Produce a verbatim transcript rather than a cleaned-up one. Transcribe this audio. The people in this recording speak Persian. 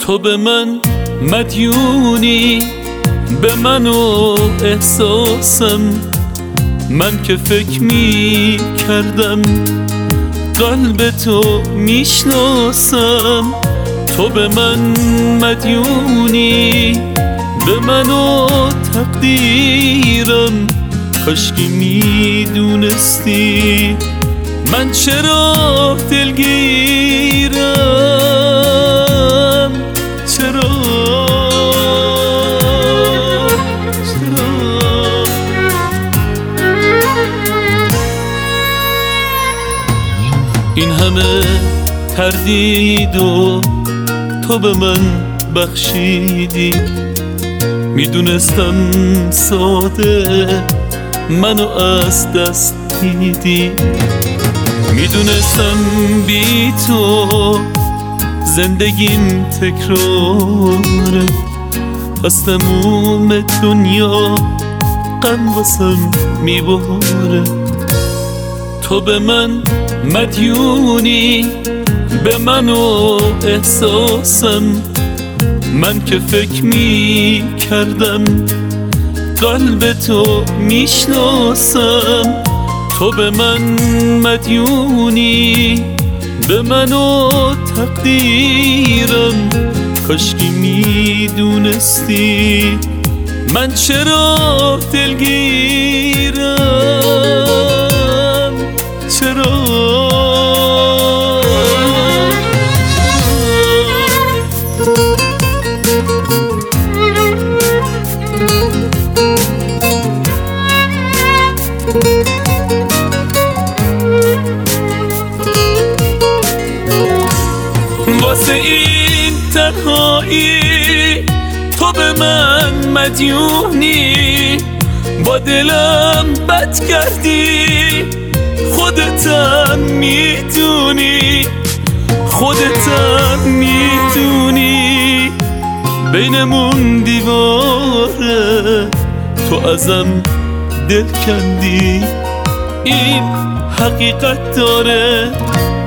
تو به من مدیونی، به من و احساسم. من که فکر می کردم قلب تو میشناسم. تو به من مدیونی، به من و تقدیرم. کاشکی میدونستی من چرا دلگیرم. چرا چرا این همه تردید و تو به من بخشیدی. میدونستم ساده منو از دست میدی. میدونستم بی تو زندگیم تکراره. از تموم دنیا غم واسم میباره. تو به من مدیونی، به من و احساسم. من که فکر می کردم قلب تو میشناسم. تو به من مدیونی، به من و تقدیرم. کاشکی میدونستی من چرا دلگیرم. چرا واسه این تنهایی تو به من مدیونی. با دلم بد کردی، خودتم میدونی. خودتم میدونی بینمون دیواره. تو ازم دل کندی، این حقیقت داره.